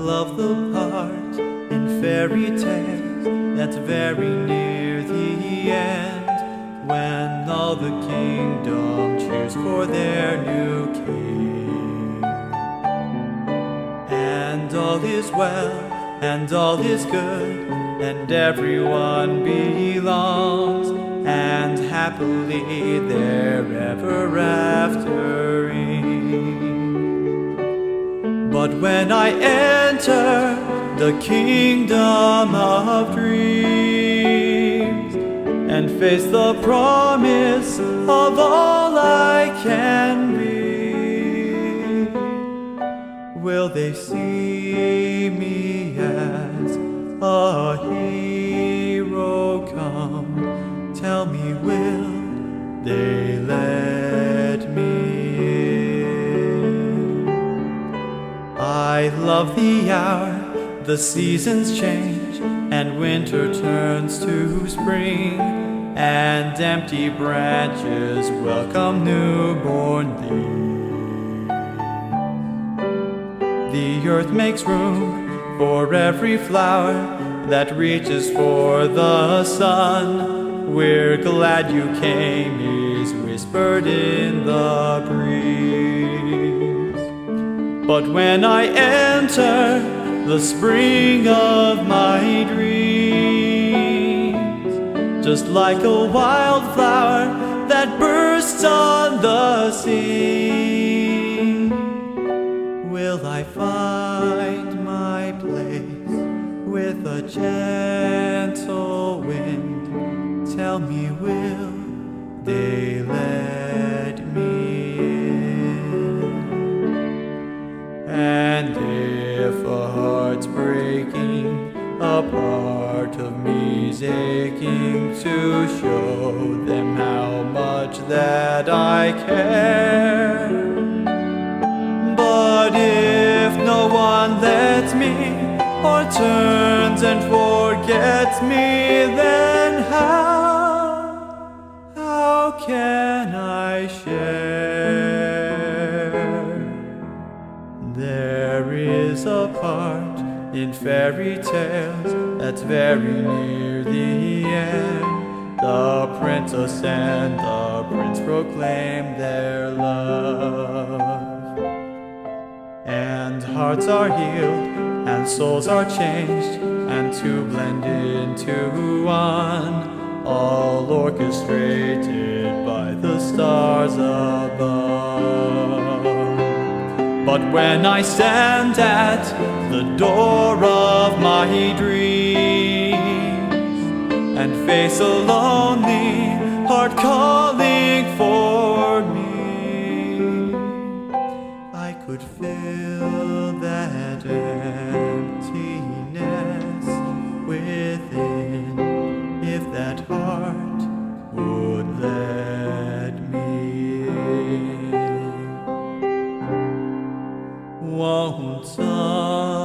love the part in fairy tales that's very near the end, when all the kingdom cheers for their new king. And all is well, and all is good, and everyone belongs, and happily they're ever after-ing. But when I enter the kingdom of dreams and face the promise of all I can be, will they see me as a hero come? Tell me, will they let me in? I love the hour the seasons change, and winter turns to spring, and empty branches welcome newborn leaves. The earth makes room for every flower that reaches for the sun. We're glad you came is whispered in the breeze. But when I enter the spring of my dreams, just like a wildflower that bursts on the scene, will I find my place with a gentle wind? Tell me, will they let me in? And if a heart's breaking, a part of me's aching to show them how much that I care. But if no one lets me, or turns and forgets me, then how can I share? There is a part in fairy tales that's very near the end. The princess and the prince proclaim their love, and hearts are healed, and souls are changed, and two blend into one, all orchestrated by the stars above. But when I stand at the door of my dreams and face a lonely heart calling for me, I could fill that emptiness within, if that heart would let me in. Won't